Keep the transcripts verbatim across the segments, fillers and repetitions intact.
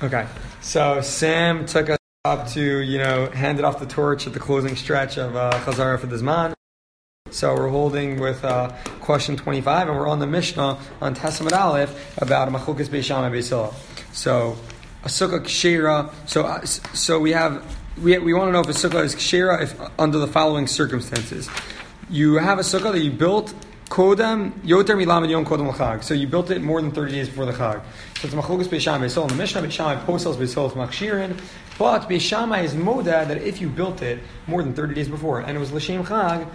Okay, so Sam took us up to, you know, handed off the torch at the closing stretch of uh, Chazara for the Zman. So we're holding with uh, question twenty-five, and we're on the Mishnah on Testament Aleph about Machlokas Beis Shammai Beis Hillel. So a sukkah kshera. So uh, so we have we we want to know if a sukkah is kshera if under the following circumstances. You have a sukkah that you built kodem yoter milamed yom kodem l'chag. So you built it more than thirty days before the chag. So it's Machlokas Beis Shammai Beis Hillel. In the Mishnah, Beis Shammai posels Beis Hillel machshirin. But Beis Shammai is moda that if you built it more than thirty days before and it was l'shem chag,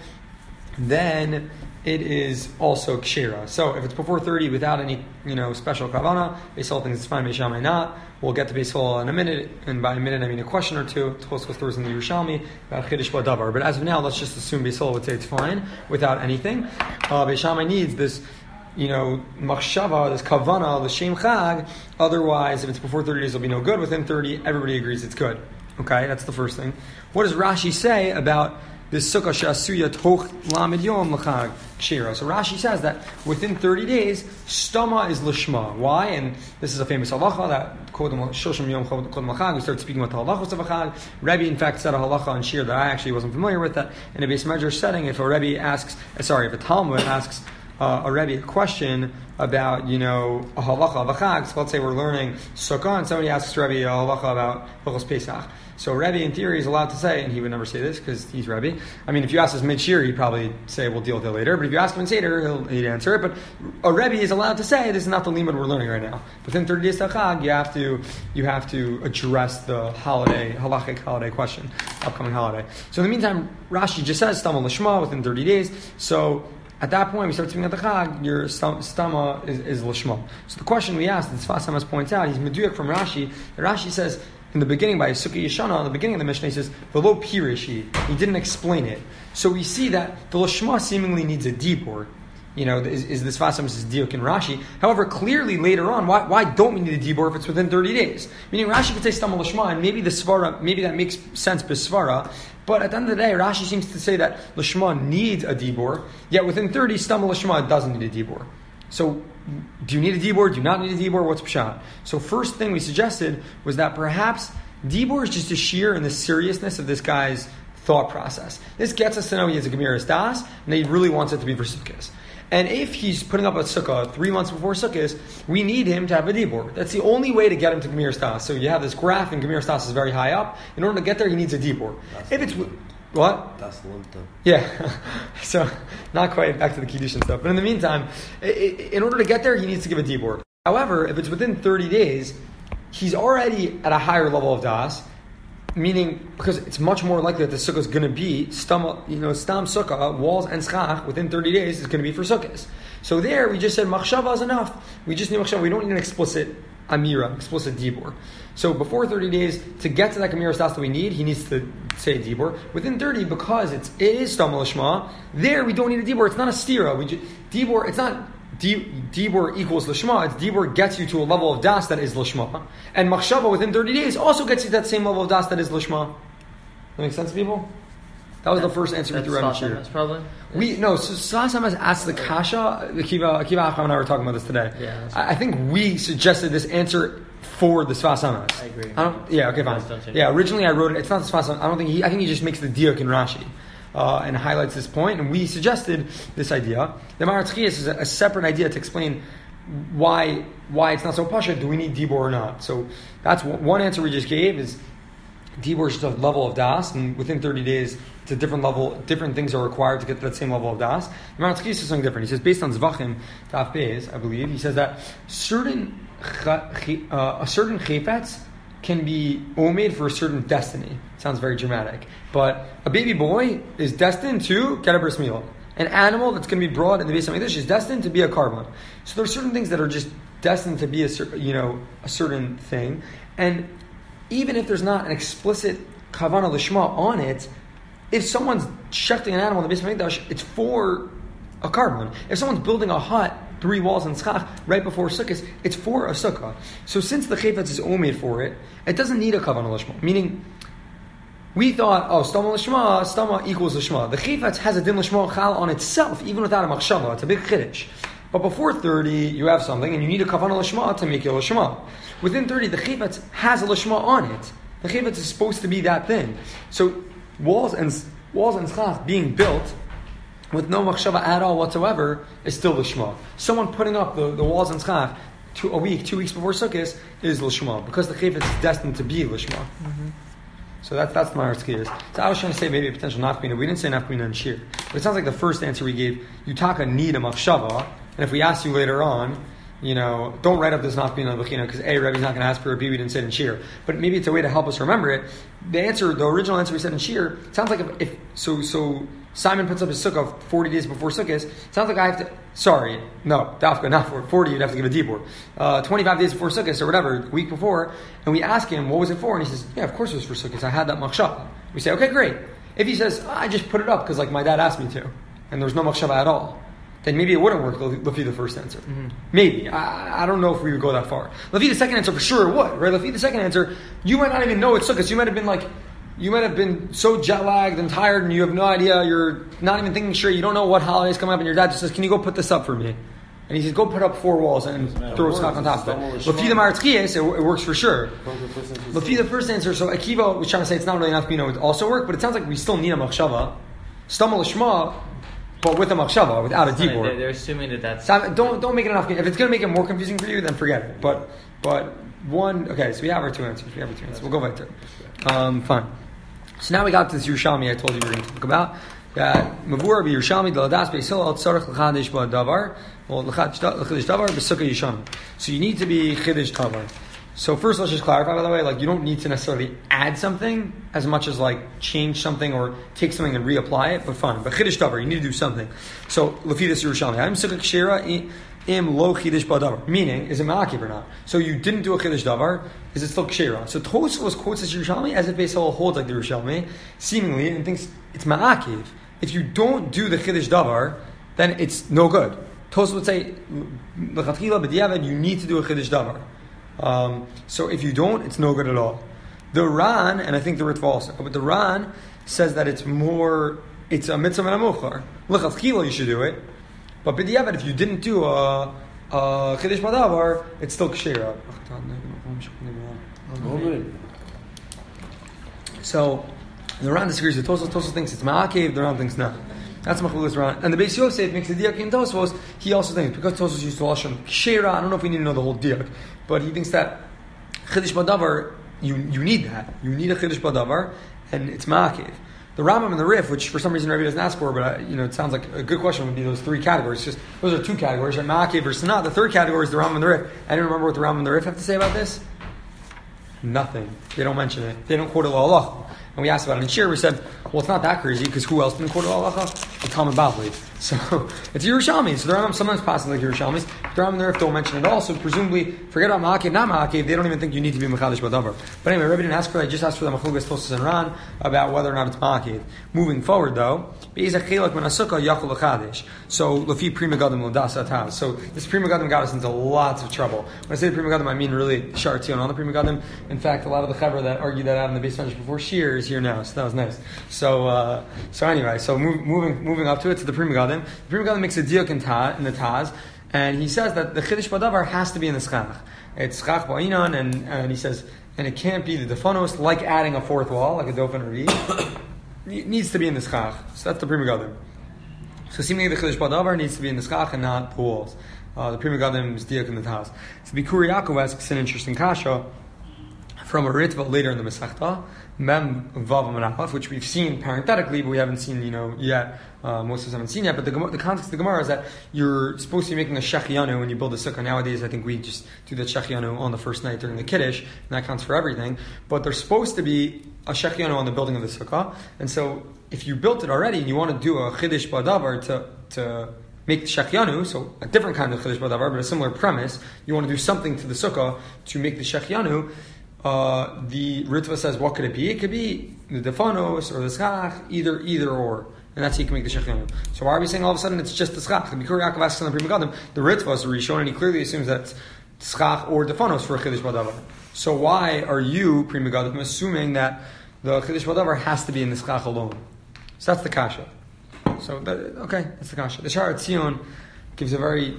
then it is also kshera. So if it's before thirty without any, you know, special kavana, Beis Hillel thinks it's fine, Beis Shammai not. We'll get to Beis Hillel in a minute, and by a minute I mean a question or two. Tosfos throws in the Yerushalmi about Chiddush Badavar. But as of now, let's just assume Beis Hillel would say it's fine without anything. Uh, Beis Shammai needs this, you know, machshava, this kavana, the shem chag. Otherwise, if it's before thirty days, it'll be no good. Within thirty, everybody agrees it's good. Okay, that's the first thing. What does Rashi say about this sukkah she'asuya toch lamed yom l'chag kshera? So Rashi says that within thirty days, stama is lishma. Why? And this is a famous halacha that kodem shoshim yom kodem l'chag. We start speaking about the halachos of a chag. Rebbe, in fact, said a halacha on shir that I actually wasn't familiar with. That in a Beis Medrash setting, if a Rebbe asks, sorry, if a Talmud asks uh, a Rebbe a question about, you know, a halacha of a chag. So let's say we're learning sukkah, and somebody asks Rebbe a halacha about Hilchos Pesach. So Rebbe, in theory, is allowed to say, and he would never say this because he's Rebbe. I mean, if you ask us mid-shir, he'd probably say, we'll deal with it later. But if you ask him in Seder, he'll, he'd answer it. But a Rebbe is allowed to say, this is not the limud we're learning right now. Within thirty days to Chag, you have to you have to address the holiday, halachic holiday question, upcoming holiday. So in the meantime, Rashi just says, Stama Lishma, within thirty days. So at that point, we start speaking at the Chag, your stama is, is Lishma. So the question we asked, as Sfas Hamas points out, he's Meduyak from Rashi. Rashi says, in the beginning, by Sukkah Yeshana, in the beginning of the Mishnah, he says, V'lo pirishi. He didn't explain it. So we see that the Lishma seemingly needs a dibur. You know, is, is this Sfas Hamas' diuk in Rashi. However, clearly later on, why, why don't we need a dibur if it's within thirty days? Meaning Rashi could say Stama Lishma, and maybe the Svara, maybe that makes sense Besvara. But at the end of the day, Rashi seems to say that Lishma needs a dibur, yet within thirty, Stama Lishma doesn't need a dibur. So, do you need a dibur? Do you not need a dibur? What's pshat? So, first thing we suggested was that perhaps dibur is just a sheer in the seriousness of this guy's thought process. This gets us to know he has a Gemiras Das, and he really wants it to be for Sukkot. And if he's putting up a sukkah three months before Sukkot, we need him to have a dibur. That's the only way to get him to Gemiras Das. So you have this graph, and Gemiras Das is very high up. In order to get there, he needs a dibur. If it's what? That's limta. Yeah. So, not quite back to the Kiddush and stuff. But in the meantime, in order to get there, he needs to give a dibur. However, if it's within thirty days, he's already at a higher level of das, meaning, because it's much more likely that the sukkah is going to be, stam, you know, stam sukkah, walls and schach, within thirty days is going to be for sukkahs. So there, we just said, machshava is enough. We just need machshava. We don't need an explicit amira, explicit dibur. So before thirty days, to get to that Gemiras Das that we need, he needs to say dibur. Within thirty, because it's, it is Stama Lishma, there we don't need a dibur. It's not a stira. We just, dibur, it's not dibur equals Lishma. It's dibur gets you to a level of das that is Lishma. And machshava within thirty days also gets you to that same level of das that is Lishma. That makes sense, people? That was the first answer we threw out here. Probably. We no. So Sfas Hamas asked the kasha. Akiva, Akiva Acham and I were talking about this today. Yeah, I, I think we suggested this answer for the Sfas Hamas. I agree. I don't, yeah. Okay. Fine. Yeah. Originally, I wrote it. It's not the Sfas Hamas. I don't think he. I think he just makes the diuk in Rashi. Uh, and highlights this point, and we suggested this idea. The Maharatz Chiyas is a, a separate idea to explain why why it's not so pasha. Do we need dibur or not? So that's w- one answer we just gave is dibur is just a level of das, and within thirty days, it's a different level. Different things are required to get to that same level of das. The Maharatz Chiyas says something different. He says based on Zvachim Taf Beis, I believe, he says that certain uh, a certain chayfetz can be omed for a certain destiny. Sounds very dramatic. But a baby boy is destined to get a bris milah. An animal that's going to be brought in the Beis HaMikdash is destined to be a carbon. So there are certain things that are just destined to be a cer- you know a certain thing. And even if there's not an explicit kavanah lishma on it, if someone's shechting an animal in the Beis HaMikdash, it's for a carbon. If someone's building a hut, three walls and schach right before sukkahs, it's for a sukkah. So since the chayfetz is omed for it, it doesn't need a kavanah lishma. Meaning, we thought, oh, stama lishma, stama equals lishma. The chayfetz has a din lishma chal on itself, even without a machshava. It's a big chiddush. But before thirty, you have something, and you need a kavanah lishma to make it lishma. Within thirty, the chayvetz has a lishma on it. The chayvetz is supposed to be that thing. So walls and walls and schach being built with no machshava at all whatsoever is still lishma. Someone putting up the, the walls and schach two, a week, two weeks before Sukkot is lishma because the chayvetz is destined to be lishma. Mm-hmm. So that's that's my articulate. So I was trying to say maybe a potential nafkamina. We didn't say nafkamina and shir, but it sounds like the first answer we gave. Yutaka need a machshava, and if we ask you later on, you know, don't write up this nafkamina and bechina because A, Rebbe's not going to ask for a B. We didn't say it in shir, but maybe it's a way to help us remember it. The answer, the original answer we said in shir, sounds like if, if so so. Simon puts up his sukkah forty days before Sukkot. Sounds like I have to. Sorry, no, dafka not for forty. You'd have to give a dibur. Uh, Twenty-five days before Sukkot or whatever, the week before, and we ask him what was it for, and he says, "Yeah, of course it was for Sukkot. I had that machshava." We say, "Okay, great." If he says, "I just put it up because like my dad asked me to," and there's no machshava at all, then maybe it wouldn't work. Lefi the first answer, mm-hmm. maybe. I, I don't know if we would go that far. Lefi the second answer for sure it would, right? Lefi the second answer, you might not even know it's Sukkot. You might have been like. You might have been so jet lagged and tired, and you have no idea. You're not even thinking straight. You don't know what holiday's coming up, and your dad just says, "Can you go put this up for me?" And he says, "Go put up four walls and throw a schach on top of it." Lefi the Maratchias, it works for sure. Lefi the first answer. So Akiva was trying to say it's not really enough. You know, it would also work, but it sounds like we still need a machshava, stamel lishma, but with a machshava, without a dibur. They're, they're assuming that that's so don't don't make it enough. If it's going to make it more confusing for you, then forget it. But but one okay. So we have our two answers. We have our two answers. We'll go right there. Um, fine. So now we got to this Yerushalmi I told you we were going to talk about. That Mavur be Yerushalmi Daladas Beis Hillel Tzarich L'Chadish B'Davar or L'Chadish Davar B'Sukkah Yisham. So you need to be Chiddush Davar. So first, let's just clarify by the way, like you don't need to necessarily add something as much as like change something or take something and reapply it. But fine, but Chiddush Davar, you need to do something. So Lefi this Yerushalmi, I'm Sukkah Kshira Im Lo Chiddush B'Davar. Meaning, is it Ma'akiv or not? So you didn't do a Chiddush Davar. Is it still Kshira? So Tosfos quotes this Yerushalmi as if Beis Hillel holds like the Yerushalmi, seemingly, and thinks it's Ma'akiv. If you don't do the Chiddush Davar, then it's no good. Tosfos would say, L'chatchila b'diavad, you need to do a Chiddush Davar. Um, so if you don't, it's no good at all. The Ran, and I think the Ritva also, but the Ran says that it's more, it's a mitzvah and a muchar. L'chatchila, you should do it. But b'diavad, if you didn't do a, a Chiddush B'Davar, it's still Kshira. So the Ran disagrees with Tosfos. Tosfos thinks it's Ma'akev, the Ran thinks no. That's Machlokes Ran. And the Beis Yosef makes the diak in Tosfos. He also thinks, because Tosfos used to lashon Kshira, I don't know if we need to know the whole diak, but he thinks that Chiddush B'Davar, you you need that. You need a Chiddush B'Davar, and it's Ma'akev. The Rambam and the Rif, which for some reason Rabbi doesn't ask for, but I, you know, it sounds like a good question would be those three categories. Just those are two categories, right? Ma'akev versus not. The third category is the Rambam and the Rif. I didn't remember what the Rambam and the Rif have to say about this. Nothing. They don't mention it. They don't quote it Allah. And we asked about it in Shir. We said, well, it's not that crazy because who else didn't quote it Allah? The Talmud Bavli. So it's Yerushalmi. So the Rambam sometimes passes like Yerushalmis. The Rambam and the Rif don't mention it at all. So presumably, forget about Ma'akev, not Ma'akev. They don't even think you need to be Mechadish B'Davar. But anyway, Rabbi didn't ask for that. I just asked for the Machlokes Tosfos and Ran about whether or not it's Ma'akev. Moving forward, though, so Lefi Pri Megadim L'Das Ataz. So this Pri Megadim got us into lots of trouble. When I say Pri Megadim, I mean really Sharti on the Pri Megadim. In fact, a lot of the Chaver that argued that out in the base bench before Shir is here now. So that was nice. So uh, so anyway, so move, moving moving up to it to the Pri Megadim. The Pri Megadim makes a diuk in, ta, in the Taz, and he says that the Chiddush B'Davar has to be in the Schach. It's Schach Ba'inan, and and he says, and it can't be the Defonos, like adding a fourth wall, like a Dofen or Reed. It needs to be in the Schach. So that's the Pri Megadim. So seemingly the Chiddush B'Davar needs to be in the Schach and not the walls. Uh, the Pri Megadim is diuk in the Taz. So Bikuri Yaakov asks an interesting kasha from a Ritva later in the Masechta, Mem Vav Aleph, which we've seen parenthetically, but we haven't seen, you know, yet. Uh, most of us haven't seen yet. But the, the context of the Gemara is that you're supposed to be making a shechianu when you build a sukkah. Nowadays, I think we just do the shechianu on the first night during the Kiddush, and that counts for everything. But there's supposed to be a shechianu on the building of the sukkah. And so, if you built it already and you want to do a Chiddush B'Davar to to make the shechianu, so a different kind of Chiddush B'Davar, but a similar premise, you want to do something to the sukkah to make the shechianu. Uh, the Ritva says, what could it be? It could be the Defonos or the Schach, either either or. And that's how you can make the Shechianu. So why are we saying all of a sudden it's just the Schach? The Bikur Yaakov asks on the Pri Megadim, the Ritva is the Rishon, and he clearly assumes that Schach or Defonos for a Chiddush B'Davar. So why are you, Pri Megadim, assuming that the Chiddush B'Davar has to be in the Schach alone? So that's the Kasha. So, that, okay, that's the Kasha. The Sha'ar Tzion gives a very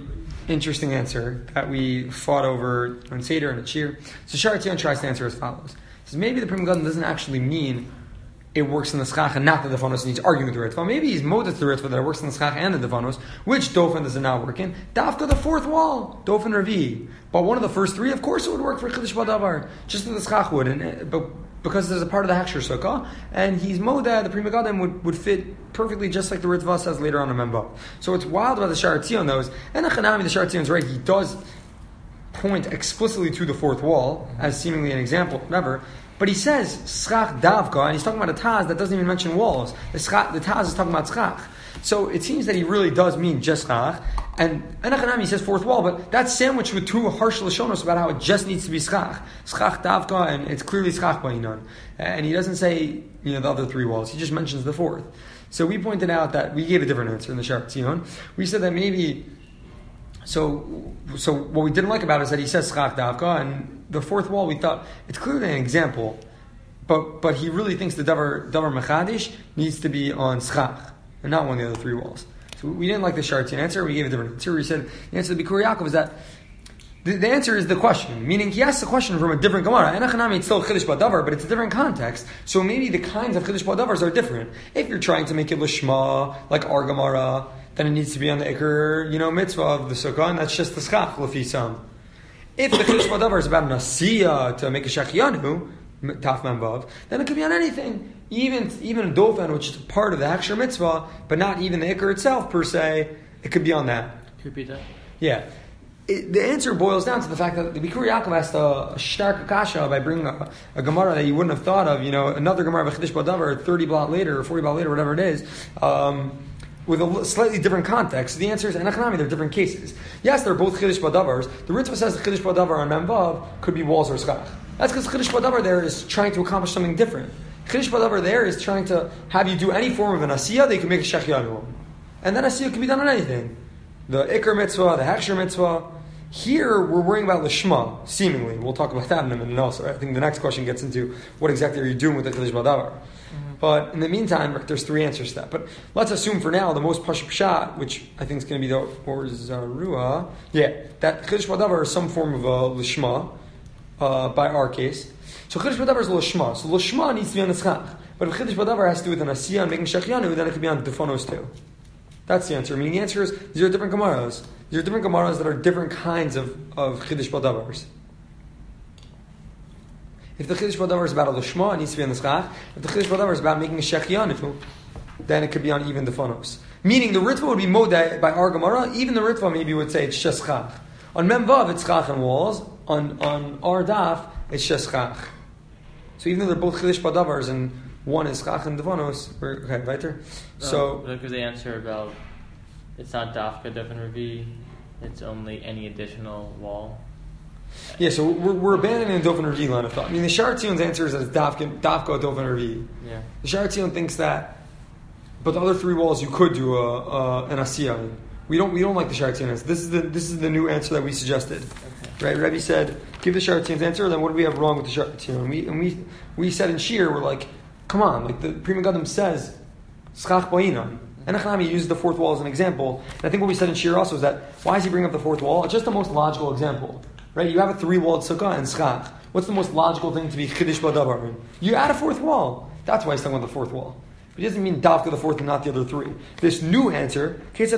interesting answer that we fought over on Seder and at Shir. So Sha'ar Tzion tries to answer as follows. He says, maybe the Pri Megadim doesn't actually mean it works in the schach and not the devanos, and he's arguing with the ritva. Maybe he's moded to the ritva that it works in the schach and the devanos. Which dofen does it not work in? Dafka, the fourth wall, dofen Ravi. But one of the first three, of course, it would work for Chiddush Badavar, just as the schach would, and, but because there's a part of the Hakshir Sukkah, and he's moded, the Pri Megadim would, would fit perfectly just like the ritva says later on in Memba. So it's wild about the Sha'ar Tzion, though, is, and the Chanami, the Sha'ar Tzion is right, he does point explicitly to the fourth wall, as seemingly an example, whatever. But he says schach davka, and he's talking about a taz that doesn't even mention walls. The, schach, the taz is talking about schach. So it seems that he really does mean just schach. And Enochanami says fourth wall, but that's sandwiched with two harsh lashonos about how it just needs to be schach. Schach davka, and it's clearly schach ba'inon. And he doesn't say, you know, the other three walls. He just mentions the fourth. So we pointed out that we gave a different answer in the Sha'ar Tzion. We said that maybe... So, so what we didn't like about it is that he says schach davka, and the fourth wall we thought it's clearly an example, but but he really thinks the davar davar mechadish needs to be on schach and not one of the other three walls. So we didn't like the Sha'ar Tzion answer. We gave a different answer. We said the answer to the Bikur Yaakov is that the, the answer is the question, meaning he asked the question from a different Gemara. Enochanami, it's still Chiddush Badavar, but it's a different context. So maybe the kinds of Chiddush Badavars are different. If you're trying to make it lishma like our Gemara, then it needs to be on the Iker, you know, mitzvah of the Sukkah, and that's just the schach, l'fisam. If the Chiddush Badavar is about an asiyah to make a shachiyanu, taf membav, then it could be on anything. Even even a dofen, which is part of the Hakshir mitzvah, but not even the Iker itself per se, it could be on that. Could be that. Yeah. It, the answer boils down to the fact that the Bikur Yaakov asked a, a stark kasha by bringing a, a Gemara that you wouldn't have thought of, you know, another Gemara of a Chiddush Badavar thirty blot later, or forty blot later, whatever it is, um, with a slightly different context. The answer is, Enochanami, they're different cases. Yes, they're both Chiddush Badavars. The Ritva says the Chiddush Badavar on Memvav could be walls or schach. That's because Chiddush Badavar there is trying to accomplish something different. Chiddush Badavar there is trying to have you do any form of an asiyah, they can make a shechiyanu. And that asiyah can be done on anything. The Iker mitzvah, the Hakshir mitzvah. Here, we're worrying about Lishma, seemingly. We'll talk about that in a minute also. I think the next question gets into what exactly are you doing with the Chiddush Badavar. Mm-hmm. But in the meantime, there's three answers to that. But let's assume for now, the most Pashup Pshat, which I think is going to be the or Zarua, yeah, that Chiddush Badavar is some form of a Lishma, uh, by our case. So Chiddush Badavar is Lishma. So Lishma needs to be on the schach. But if Chiddush Badavar has to do with an Asiyah and making Shechiyanu, then it could be on Defonos too. That's the answer. Meaning the answer is, these are different Gemaras. These are different Gemaras that are different kinds of, of Chiddush Badavars. If the Chiddush Badavar is about a Lishma, it needs to be on the schach. If the Chiddush Badavar is about making a Shechiyanu, then it could be on even the Defonos. Meaning the Ritva would be Modeh by our Gemara, even the Ritva maybe would say it's just schach. On Memvav, it's schach and walls. On, on our Daf, it's just schach. So even though they're both Chiddush Badavars and one is schach and devanos, we're okay, weiter. So because the answer about it's not dafka defen revi, it's only any additional wall. Yeah, so we're, we're abandoning the dofen revi line of thought. I mean, the Sha'ar Tzion's answer is that dafka dafka dofen revi. Yeah. The Sha'ar Tzion thinks that, but the other three walls you could do a, a an asiyah. We don't we don't like the Sha'ar Tzion answer. This is the this is the new answer that we suggested. Okay. Right? Rebbe said, give the Sha'ar Tzion's answer. Then what do we have wrong with the Sha'ar Tzion? And we and we we said in Shir, we're like, come on, like the Pri Megadim says, schach ba'inon. Enochanami uses the fourth wall as an example. And I think what we said in Shir also is that, why is he bringing up the fourth wall? It's just the most logical example. Right? You have a three-walled sukkah and schach. What's the most logical thing to be Chiddush Badavar? You add a fourth wall. That's why he's talking about the fourth wall. But he doesn't mean dafka the fourth and not the other three. This new answer, this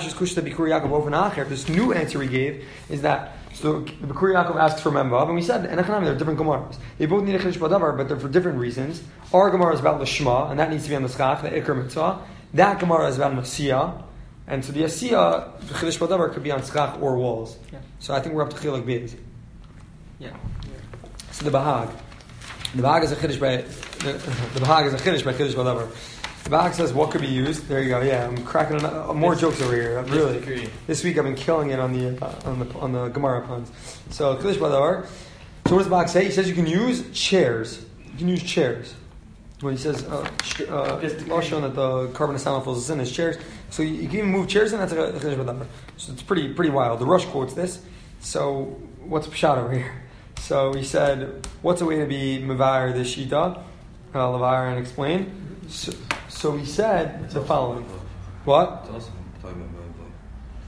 new answer we gave is that, so the Bikur Yaakov asks for Memvav, and we said, Enochanami, they're different Gemaras. They both need a Chiddush Badavar, but they're for different reasons. Our Gemara is about Lishma, and that needs to be on the schach, the Iker Mitzvah. That Gemara is about an Asiyah, and so the Asiyah, the Chiddush Badavar, could be on schach or walls. Yeah. So I think we're up to Chilek Beis. Yeah. yeah. So the Bahag. The Bahag is a Chiddush by, the, the Bahag is a Chiddush by Chiddush Badavar. The Bahag says what could be used. There you go. Yeah, I'm cracking another, more this, jokes over here. Really, disagree. This week I've been killing it on the uh, on the on the Gemara puns. So Chiddush Badavar. So what does the Bahag say? He says you can use chairs. You can use chairs. When he says uh, uh, Lashon that the carbon of fills us in as chairs. So you, you can even move chairs in. That's like a Chiddush Badavar. So it's pretty pretty wild. The Rush quotes this. So what's Pshat over here? So he said, what's a way to be Mevayer the Shita? Uh, Levayer and explain. So, so he said the following. What?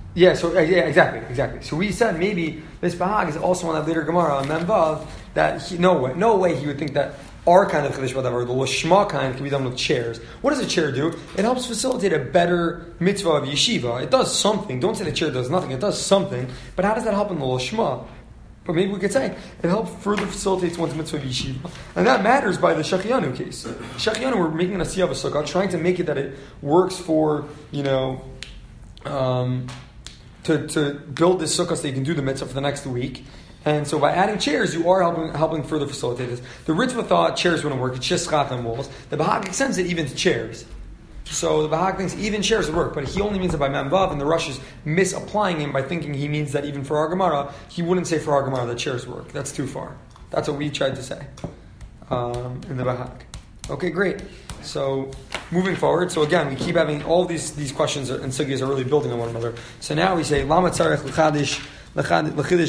Yeah, so uh, yeah, exactly, exactly. So we said maybe this Bahag is also on that later Gemara on Memvav that he, no way, no way he would think that our kind of Chiddush Badavar, the Lashma kind, can be done with chairs. What does a chair do? It helps facilitate a better mitzvah of yeshiva. It does something. Don't say the chair does nothing. It does something. But how does that help in the Lashma? But maybe we could say it helps further facilitates one's mitzvah of yeshiva. And that matters by the Shechianu case. Shechianu, we're making an asiyah of a sukkah, trying to make it that it works for, you know, um, to, to build this sukkah so you can do the mitzvah for the next week. And so by adding chairs, you are helping helping further facilitate this. The Ritva thought chairs wouldn't work. It's just schach and walls. The Bahag extends it even to chairs. So the Bahag thinks even chairs would work, but he only means it by Memvav, and the Rush is misapplying him by thinking he means that even for our Gemara, he wouldn't say for our Gemara that chairs work. That's too far. That's what we tried to say um, in the Bahag. Okay, great. So moving forward, so again, we keep having all these these questions and sugyas are really building on one another. So now we say Lama Tzarech L'Chadish. So we've been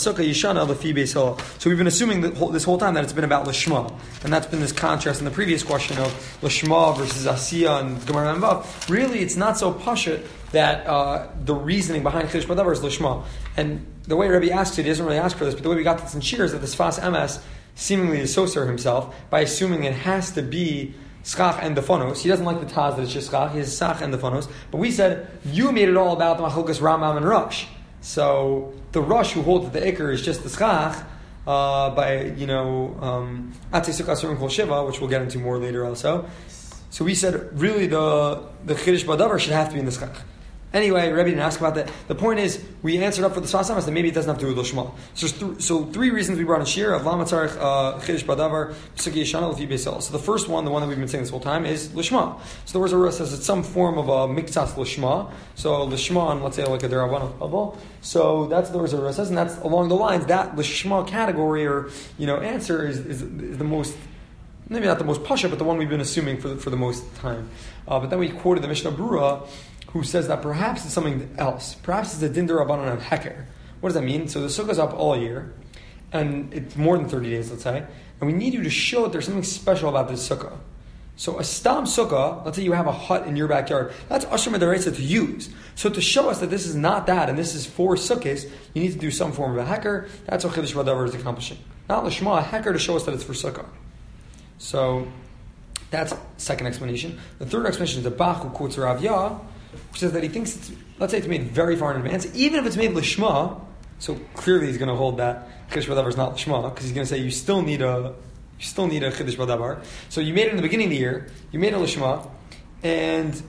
assuming that whole, this whole time that it's been about Lishma, and that's been this contrast in the previous question of Lishma versus Asiya and Gemara Memvav. Really, it's not so pashut that uh, the reasoning behind Chiddush Badavar is Lishma. And the way Rebbe asks it, he doesn't really ask for this, but the way we got this in Shir is that this Sfas Emes seemingly associates himself by assuming it has to be Schach and the Phonos. He doesn't like the Taz that it's just Schach, he has Sach and the Phonos. But we said, you made it all about the Machlokes Rambam and Rosh. So the Rosh who holds that the Iker is just the Schach uh, by, you know, um, Atzei Sukkah Asurim Kol Shiva, which we'll get into more later also. So we said, really the, the Chiddush Badavar should have to be in the Schach. Anyway, Rebbe didn't ask about that. The point is, we answered up for the Sfas Emes that maybe it doesn't have to do with Lishma. So, th- so three reasons we brought in Shir of Lama Tzarech Chiddush Badavar P'sukei Yeshana L'fi Beis Hillel. So the first one, the one that we've been saying this whole time, is Lishma. So the Orza Rua says it's some form of a miktsas Lishma. So Lishma, on let's say like a Derabanan bubble. So that's what the Orza Rua says, and that's along the lines that Lishma category or you know answer is, is, is the most. Maybe not the most pasha, but the one we've been assuming for the, for the most time. Uh, but then we quoted the Mishnah Brura, who says that perhaps it's something else. Perhaps it's a din d'Rabbanan of heker. What does that mean? So the sukkah's up all year, and it's more than thirty days, let's say, and we need you to show that there's something special about this sukkah. So a stam sukkah, let's say you have a hut in your backyard, that's Asher Medaraisa to use. So to show us that this is not that, and this is for sukkahs, you need to do some form of a heker. That's what Chiddush Badavar is accomplishing. Not Lishma, a heker to show us that it's for sukkah. So that's second explanation. The third explanation is the Bach who quotes Rav Yah, which says that he thinks it's, let's say it's made very far in advance, even if it's made Lishma, so clearly he's going to hold that Chiddush Badavar is not Lishma, because he's going to say you still need a you still need a Chiddush Badavar. So you made it in the beginning of the year, you made a Lishma, and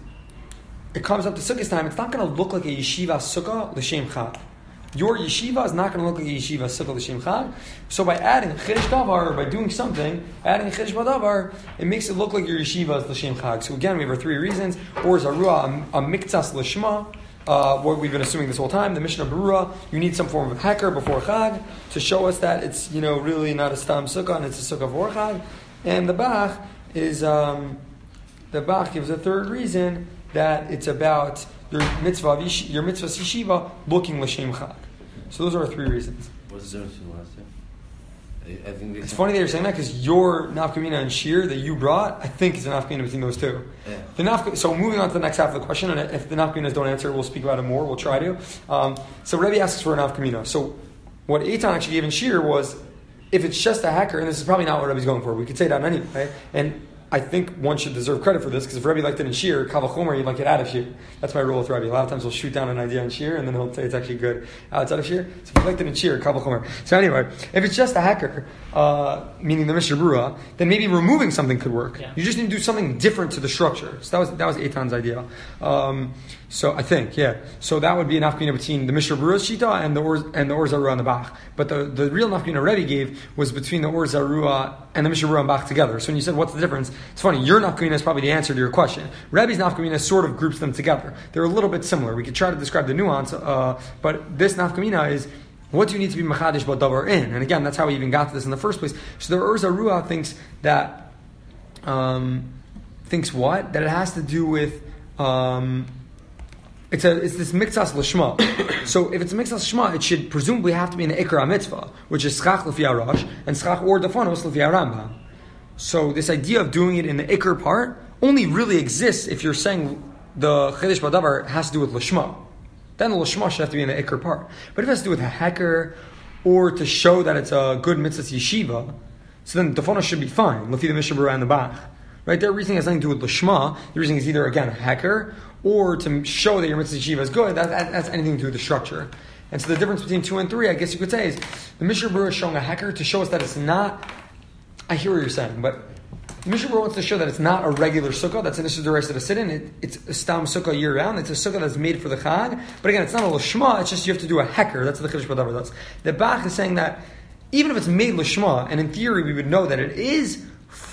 it comes up to Sukkah's time, it's not going to look like a Yeshiva Sukkah L'Shem Chag. Your yeshiva is not going to look like a yeshiva sukkah l'shem chag. So by adding chiddush davar, or by doing something, adding chiddush badavar, it makes it look like your yeshiva is l'shem chag. So again, we have our three reasons. Or zarua, a, a miktsas l'shma, uh, what we've been assuming this whole time. The Mishnah Berurah, you need some form of heker before chag to show us that it's you know really not a stam sukkah and it's a sukkah for chag. And the Bach is um, the Bach gives a third reason that it's about your mitzvah, your mitzvah yeshiva looking l'shem chag. So those are our three reasons. What's the difference between the last two? I, I think it's funny that you're saying that because your nafkamina and shir that you brought, I think is a nafkamina between those two. Yeah. The nafka, so moving on to the next half of the question, and if the nafkaminas don't answer, we'll speak about it more. We'll try to. Um, so Rebbe asks for a nafkamina. So what Eitan actually gave in shir was, if it's just a hacker, and this is probably not what Rebbe's going for. We could say that anyway, and I think one should deserve credit for this, because if Rebbe liked it in Shir, Kavachomer, he'd like it out of Shir. That's my rule with Rebbe. A lot of times he'll shoot down an idea in Shir, and then he'll say it's actually good outside of Shir. So if he liked it in Shir, Kavachomer. So anyway, if it's just a hacker, uh, meaning the Mishnah Berurah, then maybe removing something could work. Yeah. You just need to do something different to the structure. So that was that was Eitan's idea. Um, so I think, yeah. So that would be an nafkamina between the Mishnah Berurah's Shita and the Or, and the Or Zarua and the Bach. But the, the real nafkamina Rebbe gave was between the Or Zarua and the Mishnah Berurah and Bach together. So when you said, what's the difference? It's funny, your nafkamina is probably the answer to your question. Rebbe's nafkamina sort of groups them together. They're a little bit similar. We could try to describe the nuance, uh, but this nafkamina is, what do you need to be machadish badavar in? And again, that's how we even got to this in the first place. So the Or Zarua thinks that, um, thinks what? That it has to do with, um, It's a it's this miktsas l'shma. So if it's a miktsas l'shma, it should presumably have to be in the ikra mitzvah, which is schach l'fi arash and schach or defanos l'fi arambam. So this idea of doing it in the ikr part only really exists if you're saying the chiddush badavar has to do with l'shma. then the lishma should have to be in the ikr part. But if it has to do with a heker or to show that it's a good mitzvah yeshiva, so then the tefona should be fine. Lefi the Mishnah Berurah and the Bach, right? Their reasoning has nothing to do with lishma. The reasoning is either again a heker or to show that your mitzvah yeshiva is good. That, that that's anything to do with the structure. And so the difference between two and three, I guess you could say, is the Mishnah Berurah is showing a heker to show us that it's not. I hear what you're saying, but the Mishnah Berurah wants to show that it's not a regular sukkah. That's an issue to sit in. It, it's a stam sukkah year round. It's a sukkah that's made for the chag. But again, it's not a lishma. It's just you have to do a heker. That's what the Chiddush Badavar does. The Bach is saying that even if it's made lishma, and in theory we would know that it is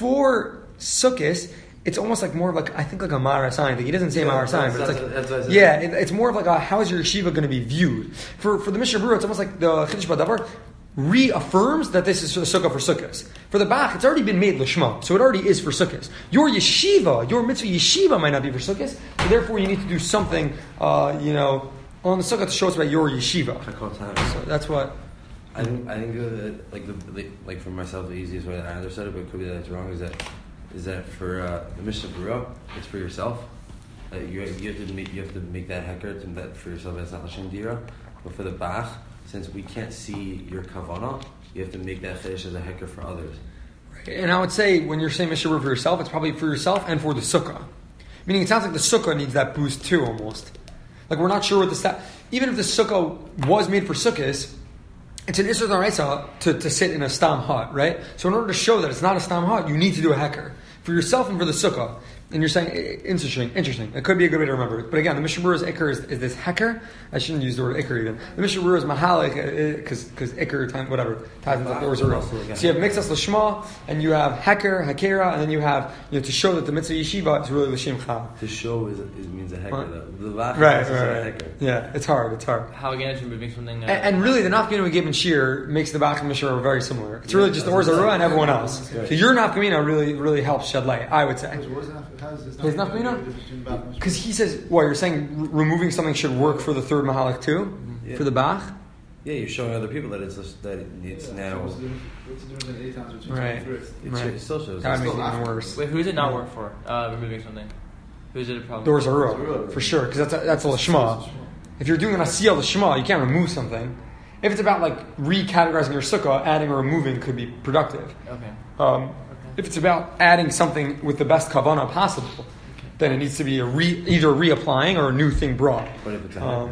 for sukkahs, it's almost like more of like, I think like a Ma'ar Sign. Like he doesn't say yeah, Ma'ar Sign, but it's like, that's what I said. Yeah, it, it's more of like a, how is your yeshiva going to be viewed? For for the Mishnah Berurah, it's almost like the Chiddush Badavar reaffirms that this is for the sukkah for sukkahs. For the Bach, it's already been made lishma, so it already is for sukkahs. Your yeshiva, your mitzvah yeshiva might not be for sukkahs, so therefore you need to do something, uh, you know, on the sukkah to show us about your yeshiva. So that's what. I think I think that, like the, the like for myself, the easiest way that I understood it, but it could be that it's wrong, is that is that for uh, the Mishnah Berurah, it's for yourself. Uh, you you have to make you have to make that heker to that for yourself. That's not l'shem dira. But for the Bach, since we can't see your kavanah, you have to make that chiddush as a heker for others. Right. And I would say when you're saying Mishnah Berurah for yourself, it's probably for yourself and for the sukkah. Meaning, it sounds like the sukkah needs that boost too, almost. Like we're not sure what the stat. Even if the sukkah was made for sukkahs, it's an Isser D'Oraisa to, to sit in a stam hut, right? So in order to show that it's not a stam hut, you need to do a heker for yourself and for the sukkah. And you're saying, interesting, interesting. It could be a good way to remember it. But again, the Mishnah Berurah's ikr is, is this heker. I shouldn't use the word ikr even. The Mishnah Berurah is mahalik, because because ikr, time, whatever, ties into the words are. So you have mixas l'shma, and you have heker, hakera, and then you have, you know, to show that the mitzvah yeshiva is really l'shem chal. To show is, is means a heker, huh? though. The right, right, right. Heker. Yeah, it's hard, it's hard. How again is removing something? Uh, and, and really, the nafkamina we gave in Shir makes the Bach and Mishnah Berurah very similar. It's yeah, really just the Or Zarua and everyone else. So your nafkamina really, really helps shed light, I would say. His nafkamina? Because he says, what, you're saying r- removing something should work for the third mahalik too? Mm-hmm. Yeah. For the Bach? Yeah, you're showing other people that it's that it's yeah, now. What's the difference in eight times between right. two and It, right. it still shows. That would makes it even worse. Wait, who does it not work for? Uh, removing something. Who's it a problem? Doors are real, for sure, because that's a, that's a lishma. If you're doing an asiyah lishma, you can't remove something. If it's about like recategorizing your sukkah, adding or removing could be productive. Okay. Um, okay. If it's about adding something with the best kavanah possible, then it needs to be a re, either reapplying or a new thing brought. But if it's a um,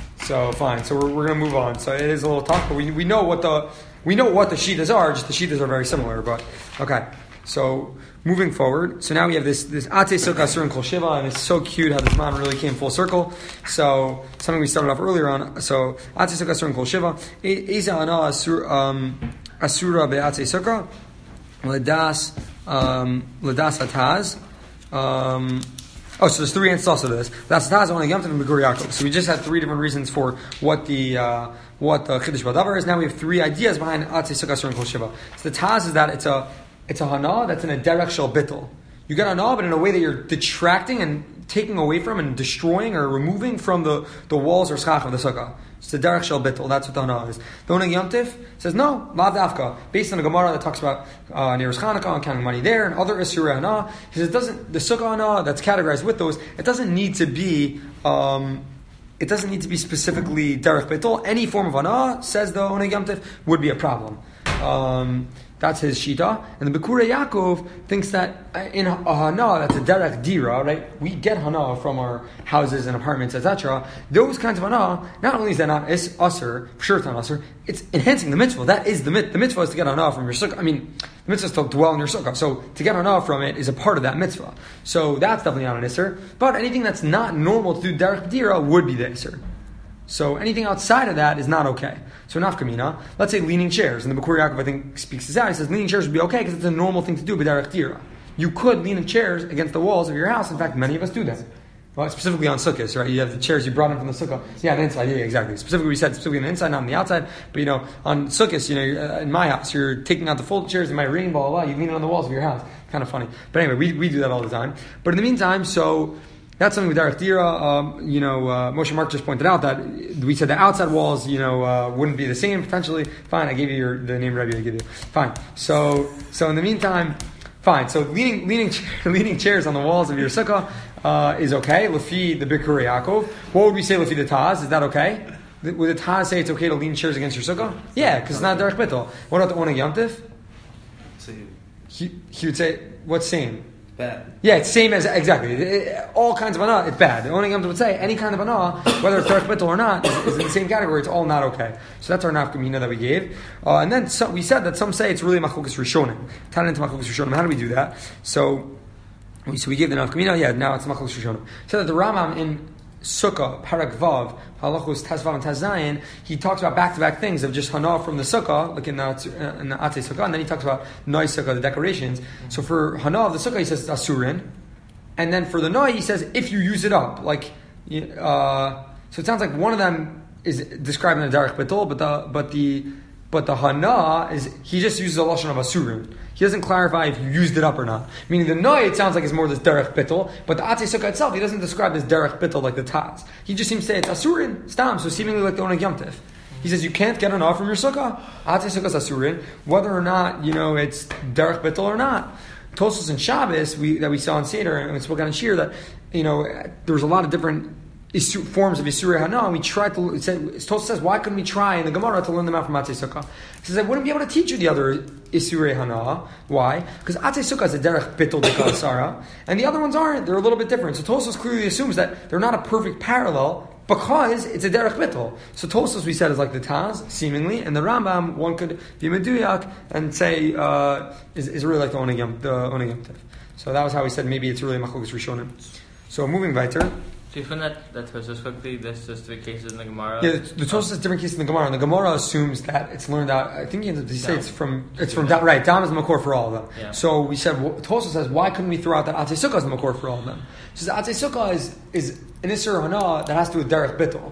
so fine. So we're, we're going to move on. So it is a little tough, but we we know what the we know what the shitas are. Just the shitas are very similar. But okay. So moving forward. So now we have this this Atei Sukkah Asur and Kol Shiva, and it's so cute how this man really came full circle. So something we started off earlier on. So Atei Sukkah Asur and Kol Shiva. Eza Ana Asur Asura beAtei Sukkah Ledas Ledas Ataz. Um, oh, so there's three answers also to this. That's Taz on Yom Tov and Begur Yaakov. So we just had three different reasons for what the uh, what the Chiddush Badavar is. Now we have three ideas behind Atei Sukkah Asur and Kol Shiva. So the Taz is that it's a it's a hana that's in a derech shel bittul. You get hana, but in a way that you're detracting and taking away from and destroying or removing from the, the walls or schach of the sukkah. It's the derech shel bittul. That's what the hana is. The Oneg Yom Tiv says no, lav dafka. Based on a Gemara that talks about uh, Neiros Chanukah and counting money there and other Isurei hana. He says it doesn't the sukkah hana that's categorized with those. It doesn't need to be. Um, it doesn't need to be specifically derech bittul. Any form of hana, says the Oneg Yom Tiv, would be a problem. Um, That's his shita, and the Bekurei Yaakov thinks that in a hana that's a derech dira, right? We get hana from our houses and apartments, et cetera. Those kinds of hana, not only is that not is usher, sure it's not usher, it's enhancing the mitzvah. That is the mitzvah. The mitzvah is to get hana from your sukkah. I mean, the mitzvah is to dwell in your sukkah. So to get hana from it is a part of that mitzvah. So that's definitely not an isser. But anything that's not normal to do derech dira would be the isser. So anything outside of that is not okay. So nafkamina, let's say leaning chairs, and the Bekur Yaakov I think speaks this out. He says leaning chairs would be okay because it's a normal thing to do, b'derech dira. You could lean in chairs against the walls of your house. In fact, many of us do that. Well, specifically on sukkahs, right? You have the chairs you brought in from the sukkah. Yeah, the inside. Yeah, exactly. Specifically, we said specifically on the inside, not on the outside. But you know, on sukkahs, you know, uh, in my house, you're taking out the folded chairs in my ring, blah blah blah. You lean it on the walls of your house. Kind of funny. But anyway, we we do that all the time. But in the meantime, so. That's something with derech dira. Um, you know, uh, Moshe Mark just pointed out that we said the outside walls, you know, uh, wouldn't be the same potentially. Fine, I gave you your, the name Rebbe I gave you. Fine. So, so in the meantime, fine. So leaning, leaning, leaning chairs on the walls of your sukkah uh, is okay. Lefi the Bikur Yaakov. What would we say Lefi the Taz? Is that okay? Would the Taz say it's okay to lean chairs against your sukkah? Yeah, because it's not derech bittul. What about the Oneg Yom Tiv? He, he would say, what's same? Bad. Yeah, it's same as, exactly. It, all kinds of anah, it's bad. The Oneg Yom Tiv would say, any kind of anah, whether it's derech bittul or not, is, is in the same category, it's all not okay. So that's our nafkamina that we gave. Uh, and then some, we said that some say it's really machlokas rishonim. Tan into machlokas rishonim. How do we do that? So, we, so we gave the nafkamina, yeah, now it's machlokas rishonim. So that the Rambam in Sukkah, Parak Vav, Halachos Tazvav and Tazayin, he talks about back-to-back things of just Hana from the Sukkah, like in the, uh, in the Atei Sukkah, and then he talks about Noi Sukkah, the decorations. Mm-hmm. So for Hana of the Sukkah, he says it's Asurin, and then for the Noi, he says if you use it up, like, uh, so it sounds like one of them is describing the Derech Betul, but the, but the, but the Hana is, he just uses a Lashon of Asurin. He doesn't clarify if you used it up or not. Meaning the Noi, it sounds like it's more this Derech Bittul, but the Atei Sukkah itself, he doesn't describe this Derech Bittul like the Taz. He just seems to say it's Asurin, Stam, so seemingly like the Oneg Yom Tiv. He says you can't get enough from your Sukkah. Atei Sukkah is Asurin, whether or not, you know, it's Derech Bittul or not. Tosfos and Shabbos, we, that we saw in Seder, and we spoke on Shir, that, you know, there was a lot of different Isu, forms of Isurei Hana, and we tried to, it said, Tosfos says, why couldn't we try in the Gemara to learn them out from Atei Sukkah? He says, I wouldn't be able to teach you the other Isurei Hana. Why? Because Atei Sukkah is a Derech Bittul Deka Asara, and the other ones aren't. They're a little bit different. So Tosfos clearly assumes that they're not a perfect parallel because it's a Derech Bittul. So Tosfos, we said, is like the Taz, seemingly, and the Rambam, one could be Meduyak and say, uh, is, is really like the Oneg Yom, the Oneg Yom Tiv. So that was how we said maybe it's really Machlokas Rishonim. So moving weiter. Do you find that that Tosfos quickly? There's just three cases in the Gemara. Yeah, the, the Tosfos is different cases in the Gemara, and the Gemara assumes that it's learned out. I think he ends up, he say it's from it's from Dam, right. Dam is the makor for all of them. Yeah. So we said Tosfos says, why couldn't we throw out that Atei Sukkah is the makor for all of them? He says Atei Sukkah is is an Isser Hana that has to do with Derech Bittul,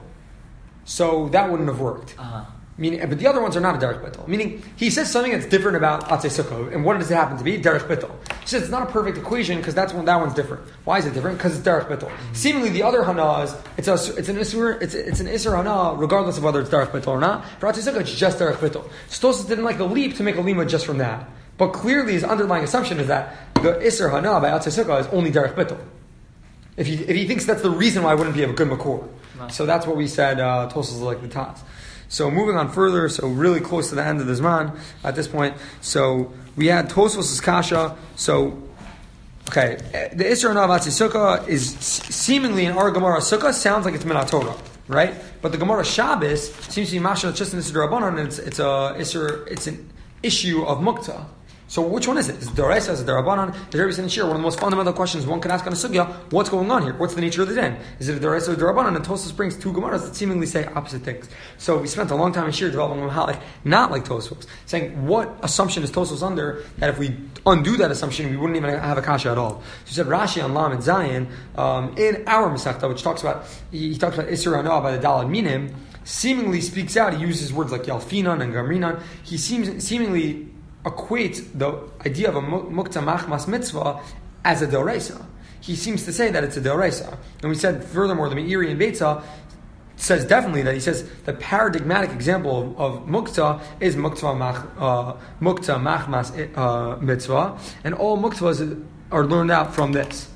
so that wouldn't have worked. Uh-huh. Meaning, but the other ones are not a Derech Bittul. Meaning, he says something that's different about Atei Sukkah, and what does it happen to be? Derech Bittul. He says it's not a perfect equation because that's one that one's different. Why is it different? Because it's Derech Bittul. Mm-hmm. Seemingly, the other Hana is it's a it's an Isur it's it's an Isur Hana regardless of whether it's Derech Bittul or not. For Atei Sukkah, it's just Derech Bittul. Tosfos didn't like the leap to make a lima just from that, but clearly his underlying assumption is that the Isur Hana by Atei Sukkah is only Derech Bittul. If he if he thinks that's the reason why it wouldn't be a good makor, no. So that's what we said. Uh, Tosfos is like the Taz. So moving on further, so really close to the end of the Zman at this point. So we had Tosfos' Kasha. So, okay, the Isra Hana of Atei Sukkah is seemingly in our Gemara Sukkah sounds like it's Minat Torah, right? But the Gemara Shabbos seems to be Masha just an Isra Rabbanon, and it's it's a Isra, it's an issue of Mukta. So which one is it? Is it Doraisa? Is it Darabanan? The Rebbe said in Shir, one of the most fundamental questions one can ask on a sugya: what's going on here? What's the nature of the din? Is it a Doraisa or Darabanan? And Tosfos brings two Gemaras that seemingly say opposite things. So we spent a long time in Shir developing a Mahalik, not like Tosfos, saying what assumption is Tosfos under that if we undo that assumption we wouldn't even have a kasha at all. So he said Rashi on Lam and Zion um, in our Masechta, which talks about he, he talks about Isra Hana by the Dalad Minim, seemingly speaks out. He uses words like Yalfinan and Gamrinan. He seems seemingly equate the idea of a mukta machmas mitzvah as a deoraisa. He seems to say that it's a deoraisa. And we said furthermore, the Meiri and Beitza says definitely that he says the paradigmatic example of, of mukta is mukta mach, uh, mukta machmas uh, mitzvah, and all muktas are learned out from this.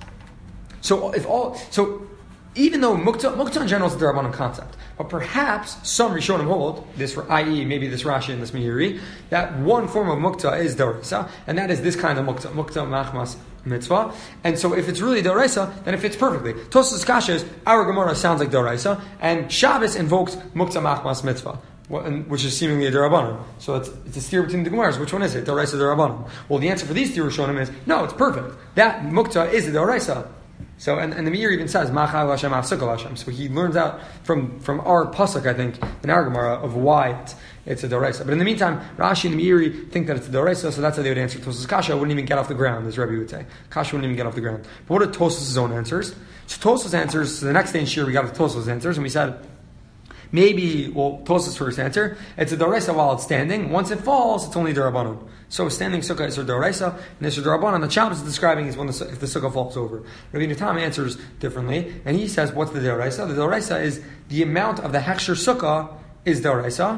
So if all so. Even though mukta, mukta in general is a Darabanan concept, but perhaps some Rishonim hold, this, that is maybe this Rashi and this Meiri, that one form of mukta is Doraisa, and that is this kind of mukta, mukta machmas mitzvah. And so if it's really Doraisa, then it fits perfectly. Tosfos Kasha is, our Gemara sounds like Doraisa, and Shabbos invokes mukta machmas mitzvah, which is seemingly a Darabanan. So it's, it's a steer between the Gemaras. Which one is it? Doraisa, Darabanan. Well, the answer for these two Rishonim is, no, it's perfect. That mukta is a Doraisa. So, and, and the Meir even says, Machal Hashem, Afsukal Hashem. So he learns out from, from our Pasuk, I think, in our Gemara, of why it's, it's a Doraisa. But in the meantime, Rashi and the Meir think that it's a Doraisa, so that's how they would answer. Tosfos Kasha wouldn't even get off the ground, as Rebbe would say. Kasha wouldn't even get off the ground. But what are Tosfos' own answers? So Tosfos answers, so the next day in Shir, we got the Tosfos answers, and we said, maybe, well, Tosfos' first answer, it's a Doraisa while it's standing. Once it falls, it's only Darabanan. So standing sukkah is a Doraisa, and this Darabanan, the Shabbos is describing is when the, if the sukkah falls over. Rabbi Natam answers differently, and he says, what's the Doraisa? The Doraisa is the amount of the Hechsher sukkah is Doraisa,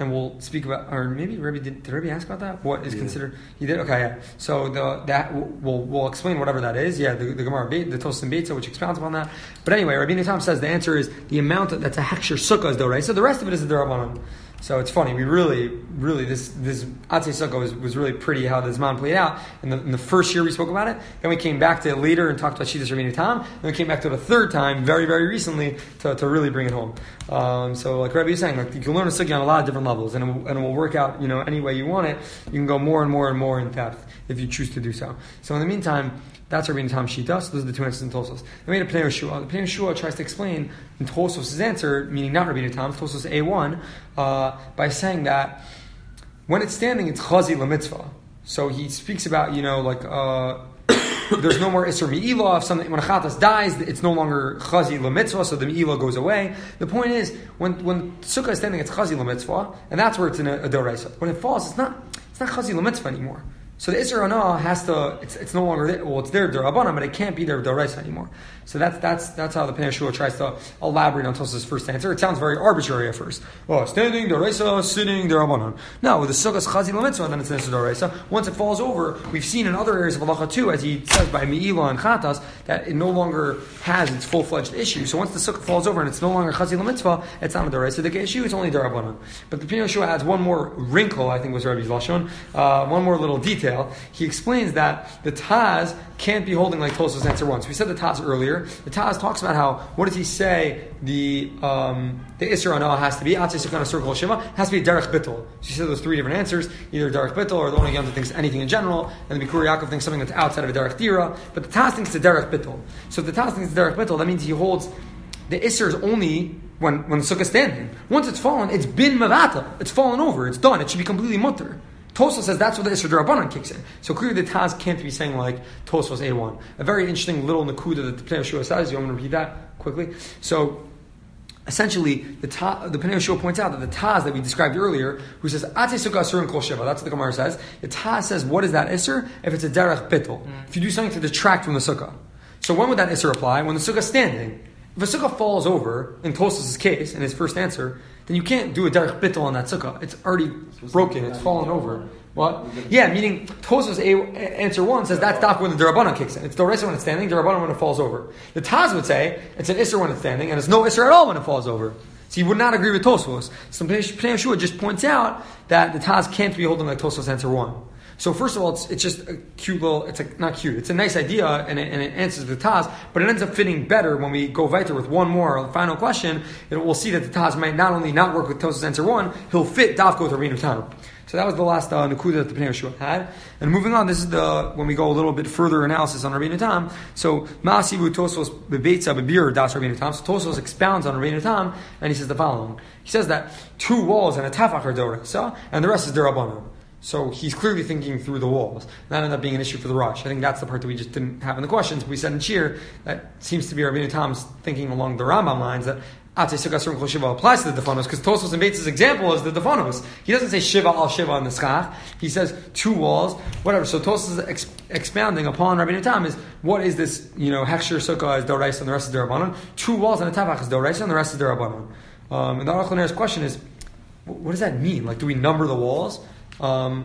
and we'll speak about, or maybe Rebbe did. Did Rebbe ask about that? What is Yeah. considered? He did. Okay, yeah. So the that we'll we'll explain whatever that is. Yeah, the, the Gemara, the Tosfos and Beitza, which expounds upon that. But anyway, Rabbi Tam says the answer is the amount of, that's a hechsher sukkah is doraisa. So the rest of it is a derabanan. So it's funny. We really, really this this Atzei Sukkah was, was really pretty how this man played out. In the, in the first year we spoke about it. Then we came back to it later and talked about Shittas Rabbeinu Tam. Then we came back to it a third time, very very recently, to, to really bring it home. Um, so like Rabbi was saying, like you can learn a sukkah on a lot of different levels, and it will, and it will work out, you know, any way you want it. You can go more and more and more in depth if you choose to do so. So in the meantime, that's Rabbeinu Tam Shita. So those are the two answers in Tosfos. Then we had a Pnei Yehoshua. The Pnei Yehoshua tries to explain in Tosfos' answer, meaning not Rabbeinu Tam, Tosfos A one, uh, by saying that when it's standing, it's chazi lemitzvah. So he speaks about, you know, like uh, there's no more isur mi'ilah. If something when a chatas dies, it's no longer chazi lemitzvah, so the mi'ilah goes away. The point is, when when sukkah is standing, it's chazi lemitzvah, and that's where it's in a, a doraisa. When it falls, it's not it's not chazi lemitzvah anymore. So the Isser Hana has to, it's, it's no longer there, well, it's there D'Rabbanan, but it can't be there D'Oraisa anymore. So that's that's that's how the Pnei Yehoshua tries to elaborate on Tosfos' first answer. It sounds very arbitrary at first. Oh, standing D'Oraisa, sitting D'Rabbanan. No, with the Sukkah's Chazi L'Mitzvah, then it's an Isser D'Oraisa. Once it falls over, we've seen in other areas of Halacha too, as he says by Me'ilah and Chatas, that it no longer has its full-fledged issue. So once the Sukkah falls over and it's no longer Chazi L'Mitzvah, it's not a D'Oraisa. The issue is only D'Rabbanan. But the Pnei Yehoshua adds one more wrinkle, I think was Rabbi's Lashon, uh, one more little detail. He explains that the Taz can't be holding like Tosfos answer one. So we said the Taz earlier. The Taz talks about how, what does he say the um, the Isser Hana has to be? Atzei Sukkah Circle Shiva has to be Derech Bittul. So he said those three different answers, either Derech Bittul or the only Yom that thinks anything in general, and the Bikur Yaakov thinks something that's outside of a Derech Dira, but the Taz thinks it's a Derech Bittul. So if the Taz thinks it's Derech Bittul, that means he holds the Isser is only when, when the Sukkah is standing. Once it's fallen, it's bin Mavata. It's fallen over. It's done. It should be completely mutter. Tosfos says that's where the Isser D'Rabbanan kicks in. So clearly the Taz can't be saying like Tosfos A one. A very interesting little nakuda that the Pnei Yehoshua says. You want me to repeat that quickly? So essentially, the ta- the Pnei Yehoshua points out that the Taz that we described earlier, who says Atzei Sukkah Asur and Kol Shiva, that's what the Gemara says. The Taz says, what is that Isser? If it's a Derech Bittul, mm. if you do something to detract from the Sukkah. So when would that Isser apply? When the Sukkah is standing. If a Sukkah falls over, in Tosfos' case, in his first answer, then you can't do a Derech Bittul on that Sukkah. It's already broken. It's fallen over. What? Yeah, meaning Tosfos A answer one says that's daf when the D'Rabbanan kicks in. It's D'Oraisa when it's standing, D'Rabbanan when it falls over. The Taz would say it's an Isser when it's standing, and it's no Isser at all when it falls over. So he would not agree with Tosfos. So Pnei Yehoshua just points out that the Taz can't be holding like Tosfos answer one. So first of all, it's, it's just a cute little, it's a, not cute, it's a nice idea and it, and it answers the Taz, but it ends up fitting better when we go weiter with one more final question. And we'll see that the Taz might not only not work with Tosfos answer one, he'll fit Dafka with Rabbeinu Tam. So that was the last uh, Nakuda that the Pnei Yehoshua had. And moving on, this is the, when we go a little bit further analysis on Rabbeinu Tam. So, Ma'asivu Tosfos bebeitza bebir das Rabbeinu Tam. So Tosfos expounds on Rabbeinu Tam, and he says the following. He says that two walls and a tafach are D'Oraisa, and the rest is D'Rabbanan. So he's clearly thinking through the walls. That ended up being an issue for the Rosh. I think that's the part that we just didn't have in the questions. We said in Shir that seems to be Rabbeinu Tam's thinking along the Rambam lines that Atzei Sukkah Asur and Kol Shiva applies to the Defanos, because Tosfos and Beitz's example is the Defanos. He doesn't say Shiva al Shiva on the Schach. He says two walls, whatever. So Tosfos is ex- expounding upon Rabbeinu Tam is what is this, you know, Hechsher Sukkah is D'Oraisa and the rest is D'Rabbanan. Two walls and a Tavach is D'Oraisa and the rest is D'Rabbanan. Um, and the Aruch LaNer's question is, what does that mean? Like, do we number the walls? Um,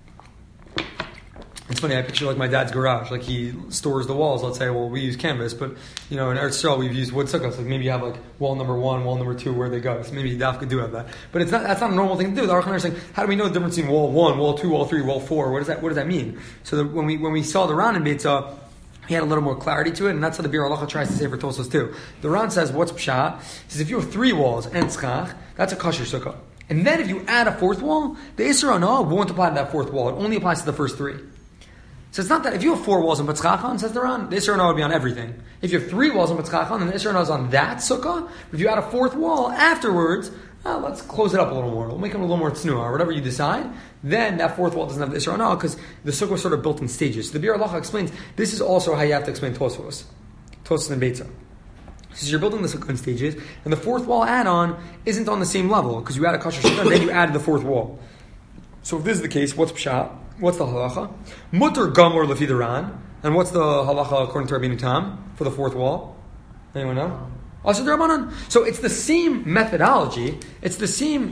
It's funny, I picture like my dad's garage, like he stores the walls. Let's say, well, we use canvas, but you know, in Eretz Yisrael we've used wood sukkahs. Like maybe you have like wall number one, wall number two, where they go. So maybe Daf could do have that, but it's not. That's not a normal thing to do. The Aruch LaNer is saying, how do we know the difference between wall one, wall two, wall three, wall four? What does that? What does that mean? So that when we when we saw the Ran in Beitzah, he had a little more clarity to it, and that's how the Bir Halacha tries to say for Tosfos too. The Ran says, what's pshat? He says if you have three walls and tzchach, that's a kosher sukkah. And then if you add a fourth wall, the Isser Hana won't apply to that fourth wall. It only applies to the first three. So it's not that if you have four walls in Batzchachan, says the Ran, the Isser Hana would be on everything. If you have three walls in Batzchachan, then the Isser Hana is on that sukkah. If you add a fourth wall afterwards, oh, let's close it up a little more. We'll make it a little more tznuah, or whatever you decide. Then that fourth wall doesn't have the Isser Hana because the sukkah was sort of built in stages. So the Bir Halacha explains this is also how you have to explain Tosfos, Tosfos and Beitzah. So you're building the sukkah in stages, and the fourth wall add-on isn't on the same level because you add a kosher sukkah and then you add the fourth wall. So if this is the case, what's pshat? What's the halacha? Mutter gamor lefi the Ran. And what's the halacha according to Rabbeinu Tam for the fourth wall? Anyone know? Also D'Rabbanan. So it's the same methodology. It's the same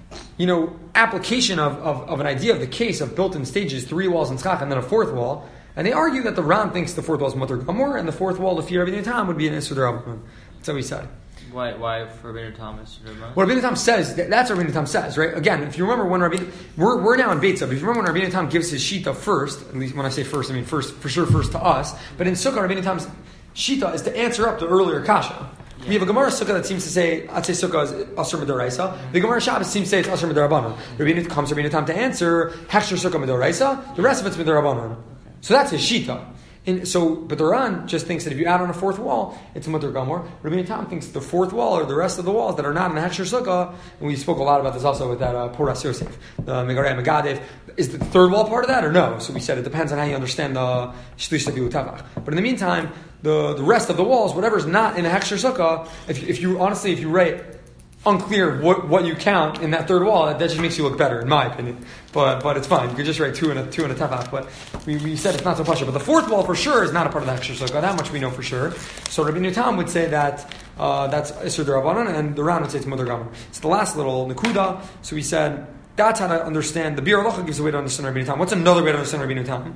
you know, application of, of, of an idea of the case of built-in stages, three walls and tzchach, and then a fourth wall. And they argue that the Ram thinks the fourth wall is Mutter Gamor, and the fourth wall, the Fear Rabbeinu Tam, would be an Isser D'Rabbanan. That's what we said. Why? Why for Rabbeinu Tam is Rabbanan? What Rabbeinu Tam says, that's what Rabbeinu Tam says, right? Again, if you remember when Rabbeinu, we're, we're now in Beit Zav. If you remember when Rabbeinu Tam gives his Shita first, at least when I say first, I mean first, for sure first to us, but in Sukkah, Rabbeinu Tam's Shita is to answer up the earlier Kasha. Yeah. We have a Gemara Sukkah that seems to say, I'd say Sukkah is Asr Midoraisa. The Gemara Shabbos seems to say it's Asr Midorabbanan. Rabbeinu comes Rabbeinu Tam to answer, Hechsher Sukkah Midoraisa, the rest of it's Midorabbanan. Okay. So that's his Shita. In, so, but the Ran just thinks that if you add on a fourth wall, it's a Mutter Gamor. Rabbeinu Tam thinks the fourth wall or the rest of the walls that are not in the Hechsher Sukkah, and we spoke a lot about this also with that uh, Poras Yosef, the Megarei Megadev, is the third wall part of that or no? So we said it depends on how you understand the Shlish Tabiu Tavach. But in the meantime, the, the rest of the walls, whatever's not in the Hechsher Sukkah, if, if you honestly, if you write unclear what, what you count in that third wall, that just makes you look better, in my opinion. But but it's fine. You could just write two and a two and a tefach. But we, we said it's not so pasha. But the fourth wall for sure is not a part of the Hechsher Sukkah. That much we know for sure. So Rabbeinu Tam would say that uh, that's Isser D'Rabbanan, and the Ran would say it's Mutter Gamor. It's the last little Nakuda. So we said that's how to understand. The Bir Halacha gives a way to understand Rabbeinu Tam. What's another way to understand Rabbeinu Tam?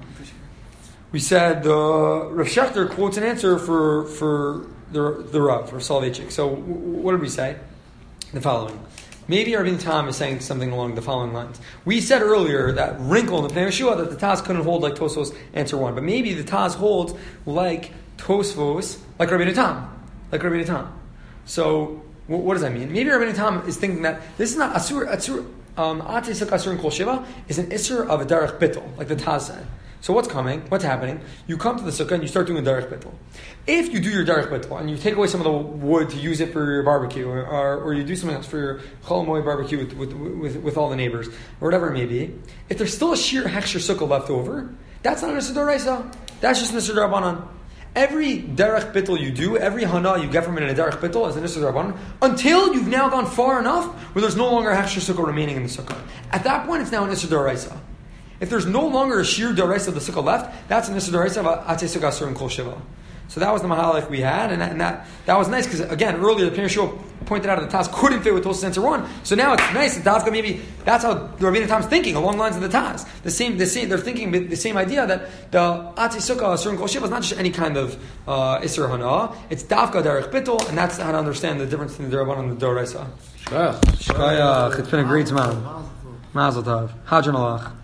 We said uh, Rav Shechter quotes an answer for for the the Rav for Soloveitchik. So w- what did we say? The following. Maybe Rabbeinu Tam is saying something along the following lines. We said earlier that wrinkle in the Pnei Yeshua that the Taz couldn't hold like Tosfos answer one, but maybe the Taz holds like Tosfos, like Rabbeinu Tam, like Rabbeinu Tam. So w- what does that mean? Maybe Rabbeinu Tam is thinking that this is not Asur Asur um Ate Sukkah Asur and Kol Shiva is an Isser of a Derech Bittul, like the Taz said. So what's coming? What's happening? You come to the sukkah and you start doing a derech bittul. If you do your derech bittul and you take away some of the wood to use it for your barbecue, or, or, or you do something else for your chol moed barbecue with, with, with, with all the neighbors, or whatever it may be, if there's still a sheer hechsher sukkah left over, that's not an Isser D'Oraisa. That's just an Isser D'Rabbanan. Every derech bittul you do, every hana you get from it in a derech bittul is an Isser D'Rabbanan, until you've now gone far enough where there's no longer a hechsher sukkah remaining in the sukkah. At that point, it's now an Isser D'Oraisa. If there's no longer a sheer deraisa of the sukkah left, that's an Isser D'Oraisa of Atei Sukkah Asur and Kol Shiva. So that was the mahalach we had, and that, and that, that was nice because again earlier the Pnei Yeshua pointed out that the Taz couldn't fit with Tosfos answer one. So now it's nice that Davka maybe that's how the Rabbeinu Tam's thinking along the lines of the Taz. The same, the same, they're thinking the same idea that the Atei Sukkah Asur and Kol Shiva is not just any kind of uh, Isser Hana. It's Davka Derech Bittul, and that's how to understand the difference between the Derabanan and the D'Oraisa. Shkayach. It's been a great man. Mazel tov. Hadran alach.